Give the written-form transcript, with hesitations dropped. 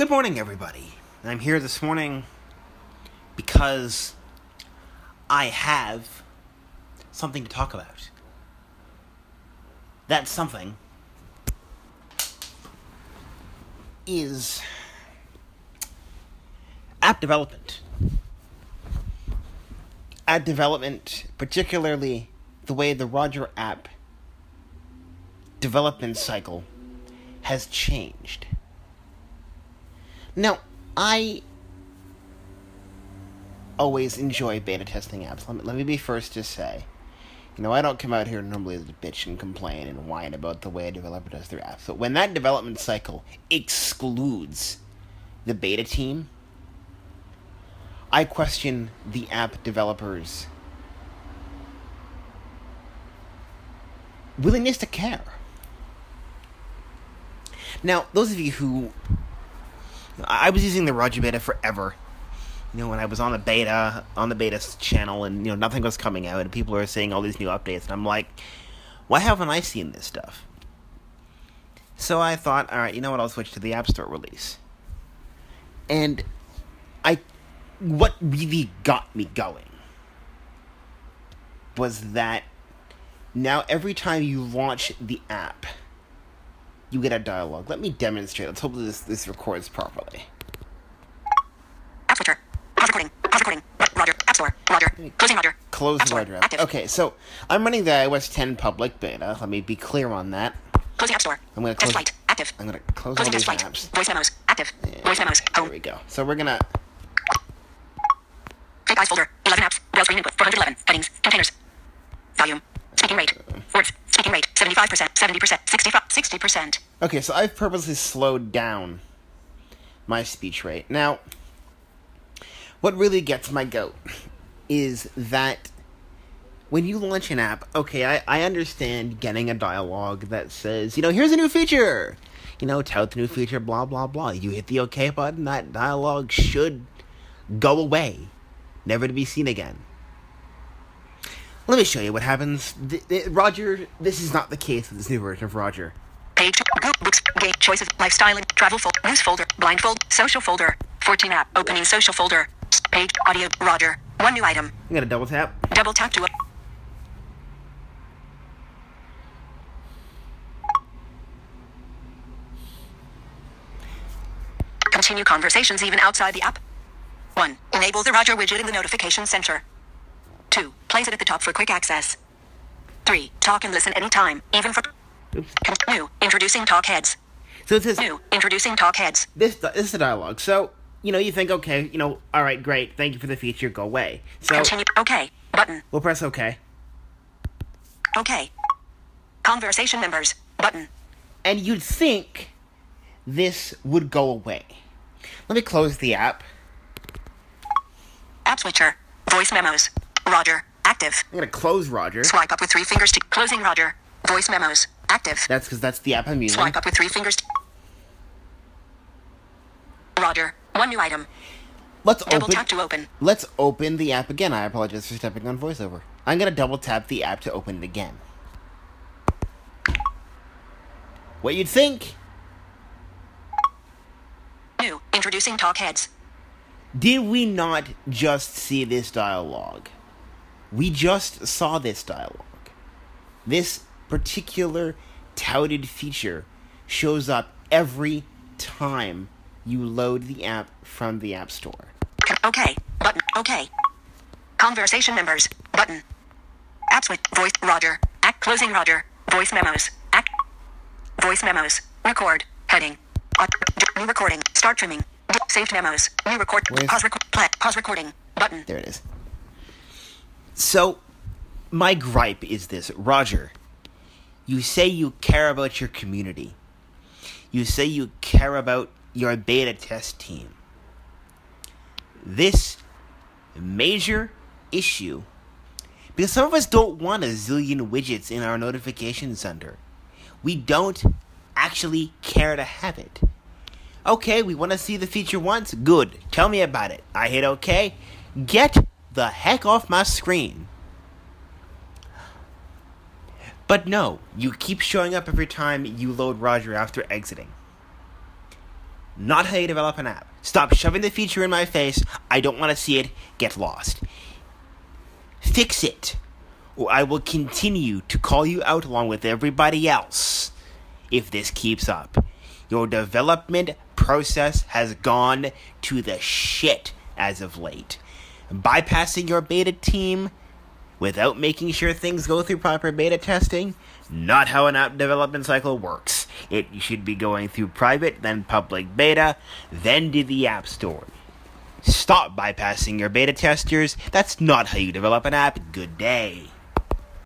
Good morning, everybody. I'm here this morning because I have something to talk about. That something is app development. App development, particularly the way the Roger app development cycle has changed. Now, I always enjoy beta testing apps. Let me be first to say, I don't come out here normally to bitch and complain and whine about the way a developer does their apps. But when that development cycle excludes the beta team, I question the app developers' willingness to care. Now, those of you who... I was using the Roger beta forever. When I was on the beta channel, and nothing was coming out, and people are saying all these new updates, and I'm like, why haven't I seen this stuff? So I thought, all right, I'll switch to the App Store release. And what really got me going was that now every time you launch the app, you get a dialogue. Let me demonstrate. Let's hope this records properly. App switcher. Pause recording. Pause recording. Roger. App Store. Roger. Closing Roger. Close App Store. Roger app. Active. Okay, so I'm running the iOS 10 public beta. Let me be clear on that. Closing App Store. I'm going to Test close. flight. Active. I'm going to close Closing all these test flight. apps. Voice memos. Active. Voice memos. There Home. we go. So we're gonna. Fake eyes folder. 11 apps. Braille screen input. 411. Headings. Containers. Volume. Speaking rate. Words. Speaking rate. 75%. 70%. 60%. Okay, so I've purposely slowed down my speech rate. Now, what really gets my goat is that when you launch an app, okay, I understand getting a dialogue that says, here's a new feature. Tout the new feature, blah, blah, blah. You hit the OK button, that dialogue should go away, never to be seen again. Let me show you what happens. Roger, this is not the case with this new version of Roger. Page. Group. Books. Game. Choices. Lifestyling. Travel folder. News folder. Blindfold. Social folder. 14 app. Opening social folder. Page. Audio. Roger. One new item. I'm gonna double tap. Double tap to... Continue conversations even outside the app. 1. Enable the Roger widget in the notification center. 2. Place it at the top for quick access. 3. Talk and listen anytime, even for... New. Introducing talk heads. So it says... New. Introducing talk heads. This is the dialogue. So, you think, okay, all right, great, thank you for the feature, go away. So, Continue. OK. Button. we'll press OK. OK. Conversation members. Button. And you'd think this would go away. Let me close the app. App switcher. Voice memos. Roger. Active. I'm gonna close Roger. Swipe up with 3 fingers to... Closing Roger. Voice memos. Active. That's because that's the app I'm using. Swipe up with 3 fingers to... Roger. One new item. Let's Double tap to open. Let's open the app again. I apologize for stepping on voiceover. I'm gonna double tap the app to open it again. What you'd think? New. Introducing talk heads. Did we not just see this dialogue? We just saw this dialogue. This particular touted feature shows up every time you load the app from the App Store. OK. Button. OK. Conversation members. Button. App switch. Voice. Roger. Act. Closing Roger. Voice memos. Act. Voice memos. Record. Heading. New recording. Start trimming. Saved memos. New record. Pause record. Pause recording. Button. There it is. So, my gripe is this. Roger, you say you care about your community. You say you care about your beta test team. This major issue, because some of us don't want a zillion widgets in our notification center. We don't actually care to have it. Okay, we want to see the feature once? Good. Tell me about it. I hit OK. Get the heck off my screen. But no, you keep showing up every time you load Roger after exiting. Not how you develop an app. Stop shoving the feature in my face. I don't want to see it get lost. Fix it, or I will continue to call you out along with everybody else if this keeps up. Your development process has gone to the shit as of late. Bypassing your beta team without making sure things go through proper beta testing, not how an app development cycle works. It should be going through private, then public beta, then to the App Store. Stop bypassing your beta testers. That's not how you develop an app. Good day.